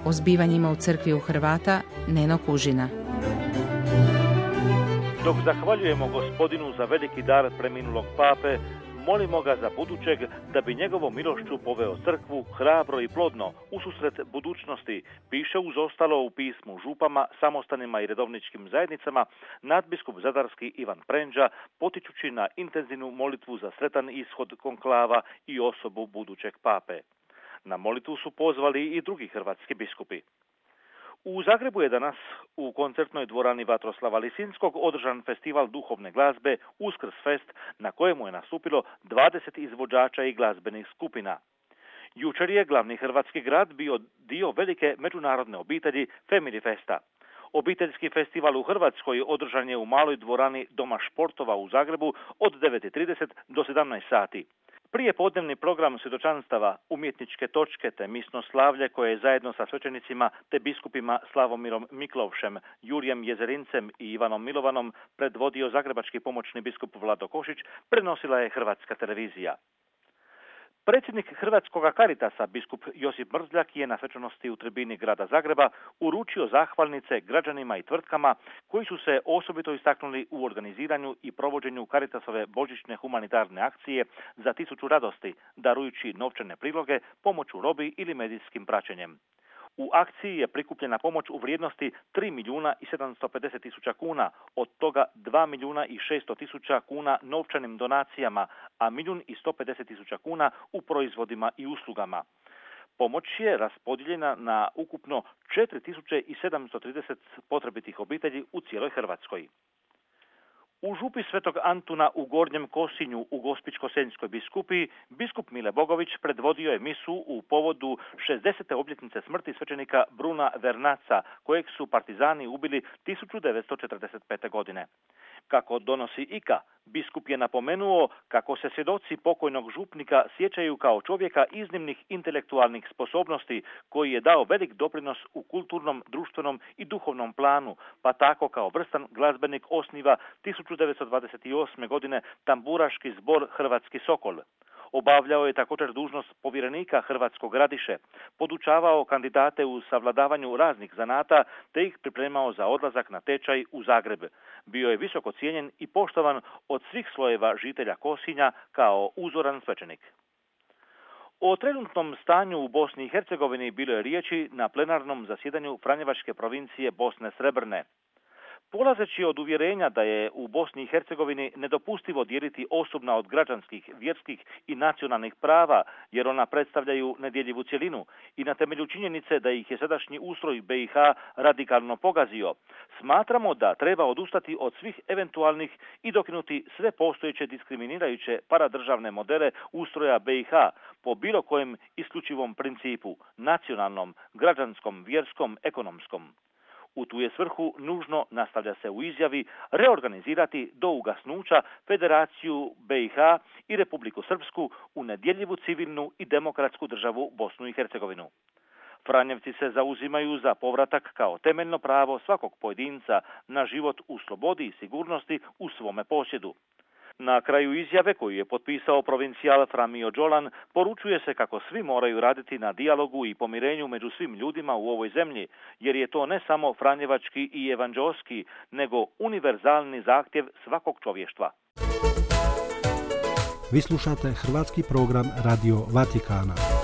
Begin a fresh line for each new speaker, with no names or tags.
o zbivanjima u crkvi u Hrvata Neno Kužina.
Dok zahvaljujemo Gospodinu za veliki dar preminulog pape, molimo ga za budućeg da bi njegovom milošću poveo crkvu hrabro i plodno ususret budućnosti, piše uz ostalo u pismu župama, samostanima i redovničkim zajednicama nadbiskup zadarski Ivan Prendža, potičući na intenzivnu molitvu za sretan ishod konklava i osobu budućeg pape. Na molitvu su pozvali i drugi hrvatski biskupi. U Zagrebu je danas u koncertnoj dvorani Vatroslava Lisinskog održan festival duhovne glazbe Uskrs Fest, na kojemu je nastupilo 20 izvođača i glazbenih skupina. Jučer je glavni hrvatski grad bio dio velike međunarodne obitelji Family Festa. Obiteljski festival u Hrvatskoj održan je u maloj dvorani Doma športova u Zagrebu od 9:30 do 17 sati. Prije podnevni program svjedočanstava, umjetničke točke te misno slavlje koje je zajedno sa svećenicima te biskupima Slavomirom Miklovšem, Jurijem Jezerincem i Ivanom Milovanom predvodio zagrebački pomoćni biskup Vlado Košić, prenosila je Hrvatska televizija. Predsjednik Hrvatskog Caritasa, biskup Josip Mrzljak, je na svečanosti u tribini grada Zagreba uručio zahvalnice građanima i tvrtkama koji su se osobito istaknuli u organiziranju i provođenju Caritasove božićne humanitarne akcije za 1000 radosti, darujući novčane priloge, pomoć u robi ili medijskim praćenjem. U akciji je prikupljena pomoć u vrijednosti 3.750.000 kuna, od toga 2.600.000 kuna novčanim donacijama, a 1.150.000 kuna u proizvodima i uslugama. Pomoć je raspodijeljena na ukupno 4.730 potrebitih obitelji u cijeloj Hrvatskoj. U župi Svetog Antuna u Gornjem Kosinju u Gospićko-senjskoj biskupiji biskup Mile Bogović predvodio je misu u povodu 60. obljetnice smrti svećenika Bruna Vernaca, kojeg su partizani ubili 1945. godine. Kako donosi IKA, biskup je napomenuo kako se svjedoci pokojnog župnika sjećaju kao čovjeka iznimnih intelektualnih sposobnosti koji je dao velik doprinos u kulturnom, društvenom i duhovnom planu, pa tako kao vrstan glazbenik osniva 1928. godine tamburaški zbor Hrvatski Sokol. Obavljao je također dužnost povjerenika Hrvatskog Radiše, podučavao kandidate u savladavanju raznih zanata te ih pripremao za odlazak na tečaj u Zagreb. Bio je visoko cijenjen i poštovan od svih slojeva žitelja Kosinja kao uzoran svećenik. O trenutnom stanju u Bosni i Hercegovini bilo je riječi na plenarnom zasjedanju Franjevačke provincije Bosne Srebrne. Polazeći od uvjerenja da je u Bosni i Hercegovini nedopustivo dijeliti osobna od građanskih, vjerskih i nacionalnih prava, jer ona predstavljaju nedjeljivu cjelinu, i na temelju činjenice da ih je sadašnji ustroj BiH radikalno pogazio, smatramo da treba odustati od svih eventualnih i dokinuti sve postojeće diskriminirajuće paradržavne modele ustroja BiH po bilo kojem isključivom principu, nacionalnom, građanskom, vjerskom, ekonomskom. U tu je svrhu nužno, nastavlja se u izjavi, reorganizirati do ugasnuća Federaciju BiH i Republiku Srpsku u nedjeljivu civilnu i demokratsku državu Bosnu i Hercegovinu. Franjevci se zauzimaju za povratak kao temeljno pravo svakog pojedinca na život u slobodi i sigurnosti u svome posjedu. Na kraju izjave koju je potpisao provincijal Framio Đolan poručuje se kako svi moraju raditi na dijalogu i pomirenju među svim ljudima u ovoj zemlji, jer je to ne samo franjevački i evanđelski, nego univerzalni zahtjev svakog čovještva.
Vi slušate hrvatski program Radio Vatikana.